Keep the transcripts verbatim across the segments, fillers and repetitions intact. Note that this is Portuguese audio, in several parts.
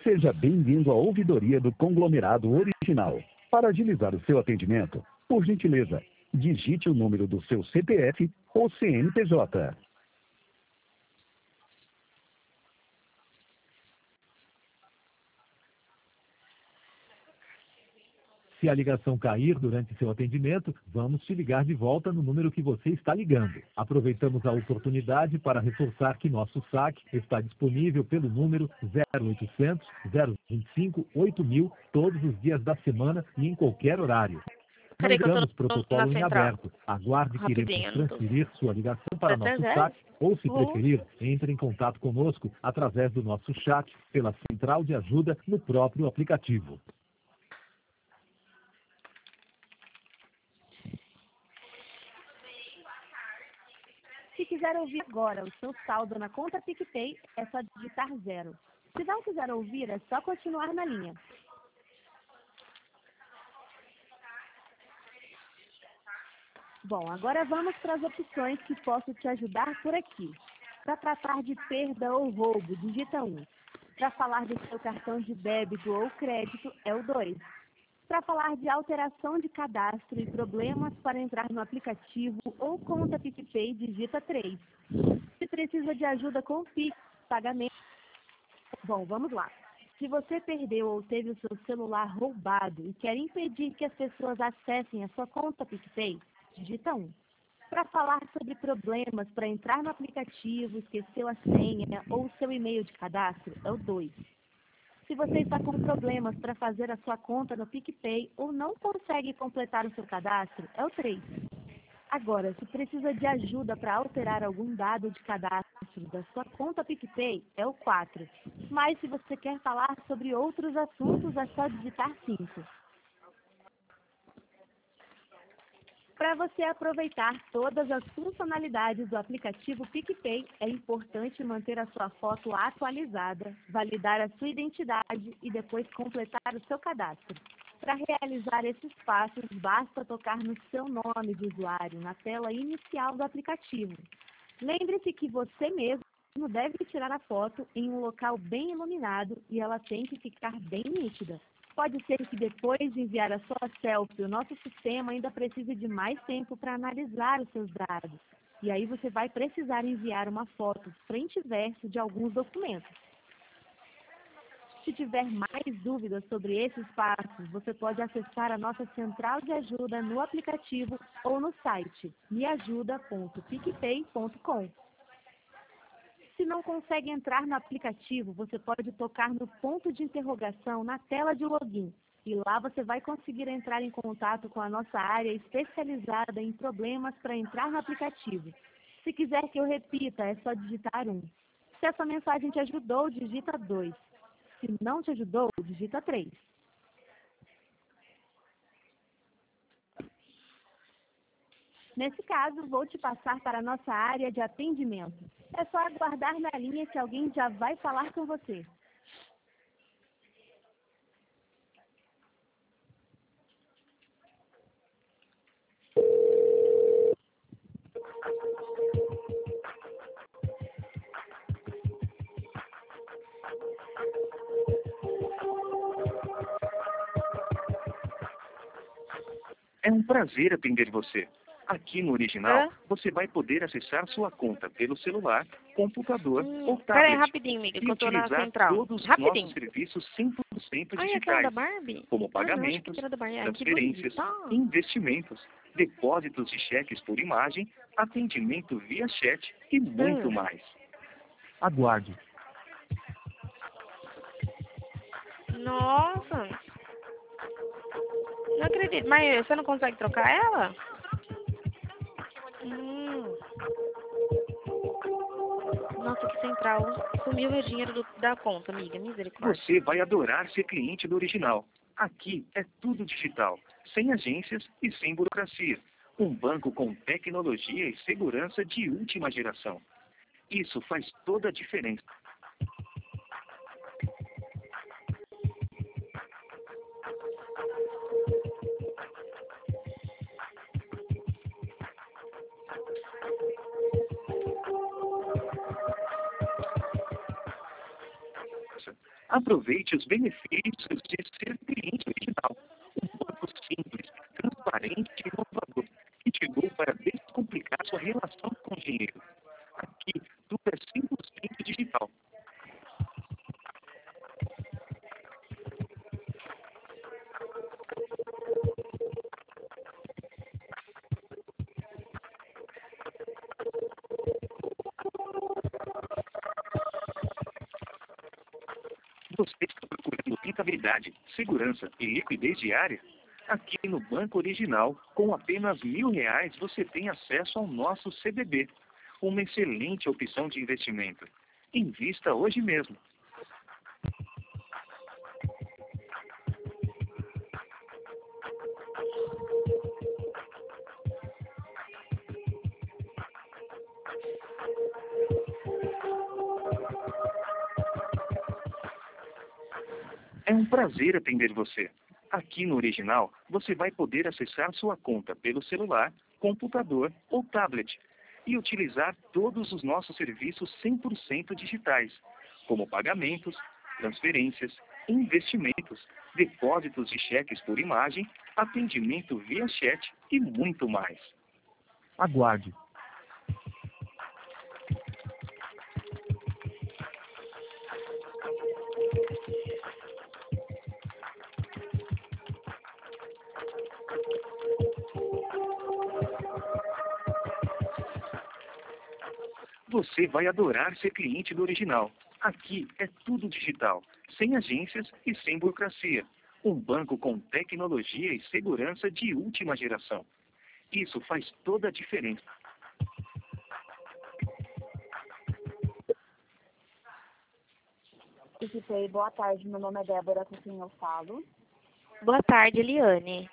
Seja bem-vindo à ouvidoria do conglomerado Original. Para agilizar o seu atendimento, por gentileza, digite o número do seu C P F ou C N P J. Se a ligação cair durante seu atendimento, vamos te ligar de volta no número que você está ligando. Aproveitamos a oportunidade para reforçar que nosso saque está disponível pelo número zero oitocentos, zero vinte e cinco, oito mil todos os dias da semana e em qualquer horário. Peraí que eu Mandamos tô protocolo na em central. aberto. Aguarde que iremos Rapidinho, não tô- transferir sua ligação para Até nosso zero? saque ou, se Uhum. preferir, entre em contato conosco através do nosso chat pela central de ajuda no próprio aplicativo. Se quiser ouvir agora o seu saldo na conta PicPay, é só digitar zero. Se não quiser ouvir, é só continuar na linha. Bom, agora vamos para as opções que posso te ajudar por aqui. Para tratar de perda ou roubo, digita um. Para falar do seu cartão de débito ou crédito, é o dois. Para falar de alteração de cadastro e problemas para entrar no aplicativo ou conta PicPay, digita três. Se precisa de ajuda com o Pix, pagamento... Bom, vamos lá. Se você perdeu ou teve o seu celular roubado e quer impedir que as pessoas acessem a sua conta PicPay, digita um. Para falar sobre problemas para entrar no aplicativo, esqueceu a senha ou o seu e-mail de cadastro, é o dois. Se você está com problemas para fazer a sua conta no PicPay ou não consegue completar o seu cadastro, é o três. Agora, se precisa de ajuda para alterar algum dado de cadastro da sua conta PicPay, é o quatro. Mas se você quer falar sobre outros assuntos, é só digitar cinco. Para você aproveitar todas as funcionalidades do aplicativo PicPay, é importante manter a sua foto atualizada, validar a sua identidade e depois completar o seu cadastro. Para realizar esses passos, basta tocar no seu nome de usuário na tela inicial do aplicativo. Lembre-se que você mesmo deve tirar a foto em um local bem iluminado e ela tem que ficar bem nítida. Pode ser que depois de enviar a sua selfie, o nosso sistema ainda precise de mais tempo para analisar os seus dados. E aí você vai precisar enviar uma foto frente e verso de alguns documentos. Se tiver mais dúvidas sobre esses passos, você pode acessar a nossa central de ajuda no aplicativo ou no site me ajuda ponto picpay ponto com. Se não consegue entrar no aplicativo, você pode tocar no ponto de interrogação na tela de login. E lá você vai conseguir entrar em contato com a nossa área especializada em problemas para entrar no aplicativo. Se quiser que eu repita, é só digitar um. Se essa mensagem te ajudou, digita dois. Se não te ajudou, digita três. Nesse caso, vou te passar para a nossa área de atendimento. É só aguardar na linha que alguém já vai falar com você. É um prazer atender você. Aqui no Original, Hã? você vai poder acessar sua conta pelo celular, computador Hum, ou peraí, tablet rapidinho, amiga, que e eu tô na utilizar central. todos os Rapidinho. nossos serviços cem por cento Ai, aquela da digitais, Barbie? como Ah, não, acho que pagamentos, aquela da Barbie. Ai, que transferências, bonita. investimentos, depósitos de cheques por imagem, atendimento via chat e muito Hum. mais. Aguarde. Nossa. Não acredito. Mas você não consegue trocar ela? Hum. Nossa, que central. Sumiu o dinheiro do- da conta, amiga. Misericórdia. Você vai adorar ser cliente do Original. Aqui é tudo digital, sem agências e sem burocracia. Um banco com tecnologia e segurança de última geração. Isso faz toda a diferença. Aproveite os benefícios de ser cliente original. Um banco simples, transparente e inovador, que chegou para descomplicar sua relação com o dinheiro. Aqui, tudo é cem por cento digital. Você está procurando rentabilidade, segurança e liquidez diária? Aqui no Banco Original, com apenas mil reais, você tem acesso ao nosso C D B, uma excelente opção de investimento. Invista hoje mesmo. É um prazer atender você. Aqui no Original, você vai poder acessar sua conta pelo celular, computador ou tablet e utilizar todos os nossos serviços cem por cento digitais, como pagamentos, transferências, investimentos, depósitos de cheques por imagem, atendimento via chat e muito mais. Aguarde. Você vai adorar ser cliente do Original. Aqui é tudo digital, sem agências e sem burocracia. Um banco com tecnologia e segurança de última geração. Isso faz toda a diferença. PicPay, boa tarde. Meu nome é Débora, com quem eu falo. Boa tarde, Eliane.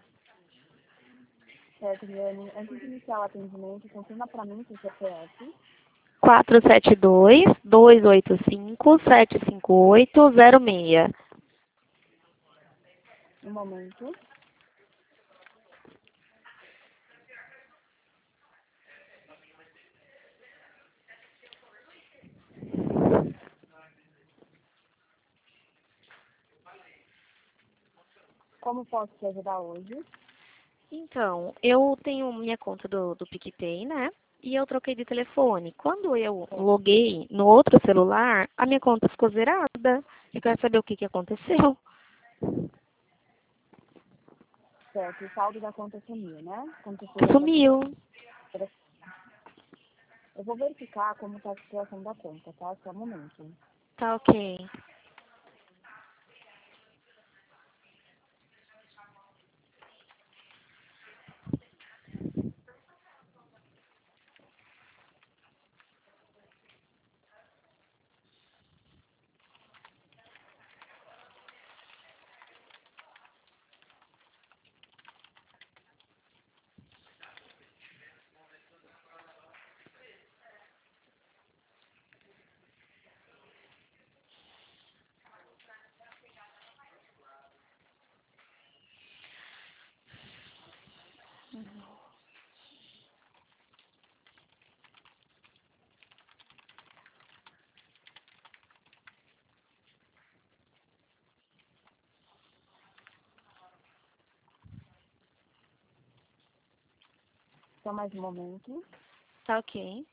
Certo, Eliane. Antes de iniciar o atendimento, confirma para mim seu C P F. quatro sete dois, dois oito cinco, sete cinco oito zero seis. Um momento. Como posso te ajudar hoje? Então, eu tenho minha conta do, do PicPay, né? E eu troquei de telefone. Quando eu loguei no outro celular, a minha conta ficou zerada. Eu quero saber o que, que aconteceu. Certo, o saldo da conta sumiu, né? Como você fez a Sumiu. Eu vou verificar como está a situação da conta, tá? Só um momento. Tá ok. Só mais um momento. Tá ok.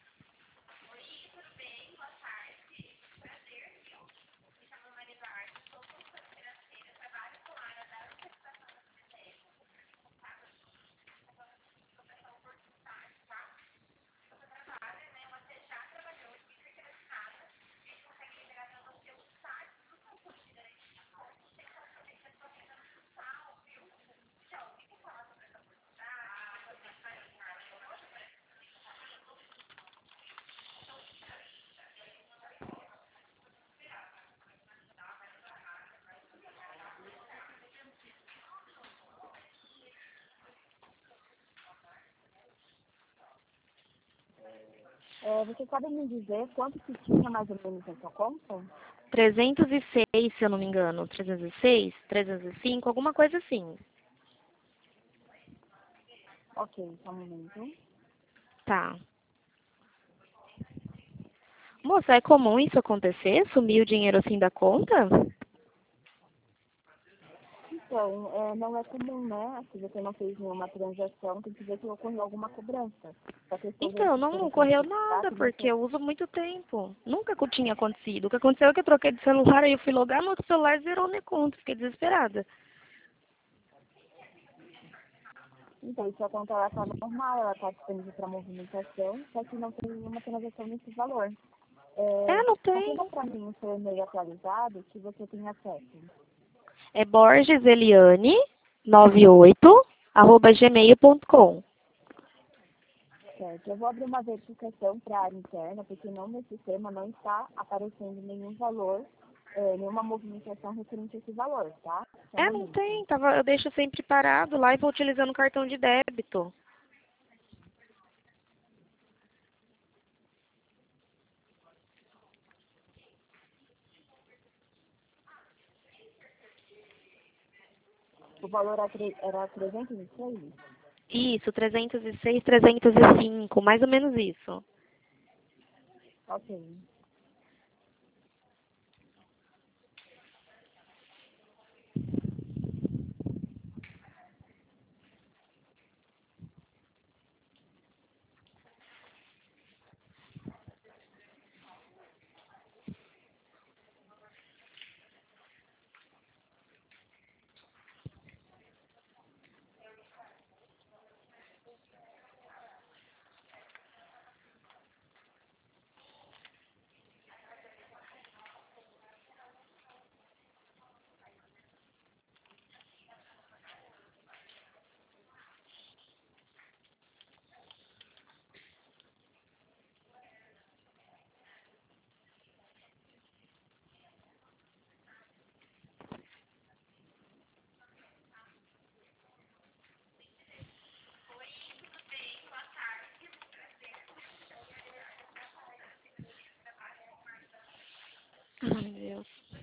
É, você sabe me dizer quanto que tinha mais ou menos na sua conta? trezentos e seis, se eu não me engano. trezentos e seis, trezentos e cinco, alguma coisa assim. Ok, só um momento. Tá. Moça, é comum isso acontecer? Sumir o dinheiro assim da conta? Então, é, não é comum, né? Se você não fez nenhuma transação, tem que ver se ocorreu alguma cobrança. Só que eu estou Então, não verificando ocorreu aqui, nada, que porque você- eu uso muito tempo. Nunca que tinha acontecido. O que aconteceu é que eu troquei de celular, aí eu fui logar no outro celular e zerou minha conta. Fiquei desesperada. Então, sua conta ela está normal, ela está disponível para movimentação, só que não tem nenhuma transação nesse valor. É, É, não tem. confirma para mim o seu e-mail atualizado que você tem acesso. É Borges Eliane noventa e oito arroba gmail ponto com. Certo. Eu vou abrir uma verificação para a área interna, porque não no sistema não está aparecendo nenhum valor, é, nenhuma movimentação referente a esse valor, tá? Só um É, não momento. tem. Tava, eu deixo sempre parado lá e vou utilizando o cartão de débito. O valor era tre- era trezentos e seis? Isso, trezentos e seis, trezentos e cinco, mais ou menos isso. Ok. Ai, Deus.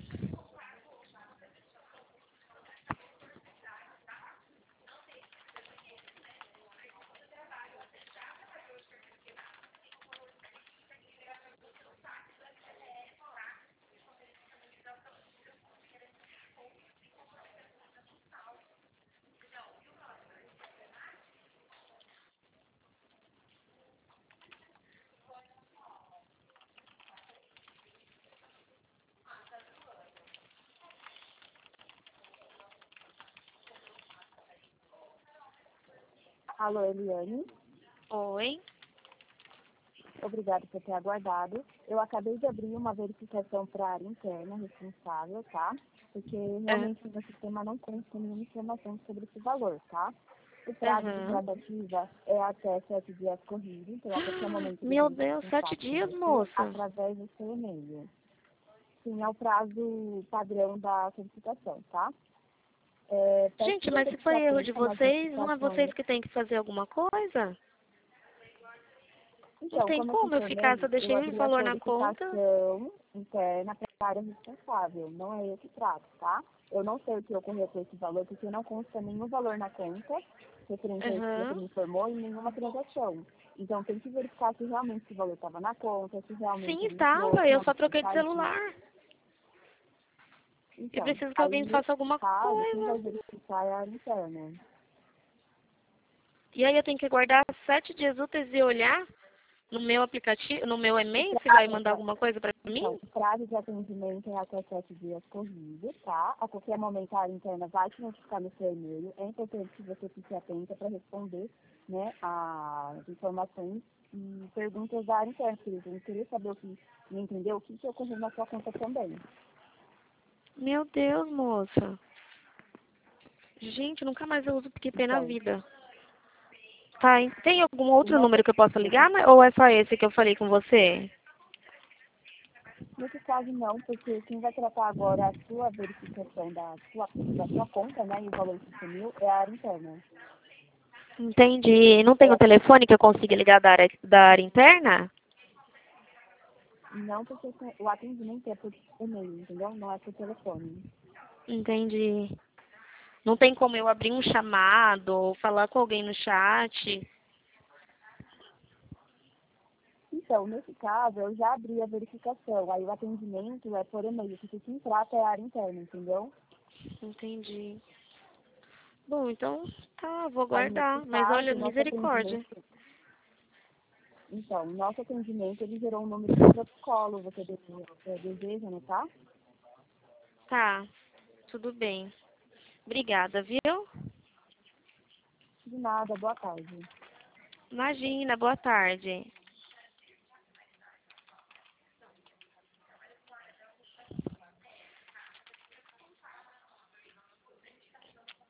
Alô, Eliane. Oi. Obrigada por ter aguardado. Eu acabei de abrir uma verificação para a área interna responsável, tá? Porque realmente no sistema não consta nenhuma informação sobre esse valor, tá? O prazo de Uhum. tratativa é até sete dias corridos, então a qualquer momento eles Meu entram em Deus, sete contato com dias, você moça. através do seu e-mail. Sim, é o prazo padrão da solicitação, tá? É, peço Gente, que mas você se fique foi erro de atento nas vocês, não é vocês notificações. que têm que fazer alguma coisa? Não Então, tem como eu como eu ficar, informei, só eu deixei o abri a valor na conta. solicitação interna para a área responsável, não é eu que trato, tá? Eu não sei o que ocorreu com esse valor, porque não consta nenhum valor na conta, referente a isso que você Uhum. me informou, e nenhuma transação. Então, tem que verificar se realmente esse valor estava na conta, se realmente Sim, ele entrou, estava. se Eu só realmente ele troquei de saiu. celular. E Então, preciso que aí, alguém nesse faça alguma caso, quem vai coisa. verificar é a área interna. E aí eu tenho que guardar sete dias úteis e olhar no meu aplicativo, no meu O e-mail, se vai prazo mandar pra- alguma coisa pra Então, mim? o prazo de atendimento é até sete dias corridos, tá? A qualquer momento a área interna vai te notificar no seu e-mail. É importante que você fique atenta para responder, né, as informações e perguntas da área interna, porque eles vão querer saber o que, e entender o que, que ocorreu na sua conta também. Meu Deus, moça. Gente, nunca mais eu uso o PicPay na Então, vida. Tá, e tem algum o outro nosso, número que eu possa ligar, né? Ou é só esse que eu falei com você? nesse caso não, porque quem vai tratar agora a sua verificação da sua, da sua conta, né, e o valor que sumiu é a área interna. Entendi. Não tem o telefone que eu consiga ligar da área, da área interna? Não, porque o atendimento é por e-mail, entendeu? Não é por telefone. Entendi. Não tem como eu abrir um chamado ou falar com alguém no chat? Então, nesse caso, eu já abri a verificação. Aí o atendimento é por e-mail, porque quem trata é a área interna, entendeu? Entendi. Bom, então tá, vou Aí, aguardar. nesse Mas caso, olha, nosso misericórdia. atendimento... Então, nosso atendimento, ele gerou um número de protocolo. Você deseja, deseja, né, tá? Tá, tudo bem. Obrigada, viu? De nada, boa tarde. Imagina, boa tarde.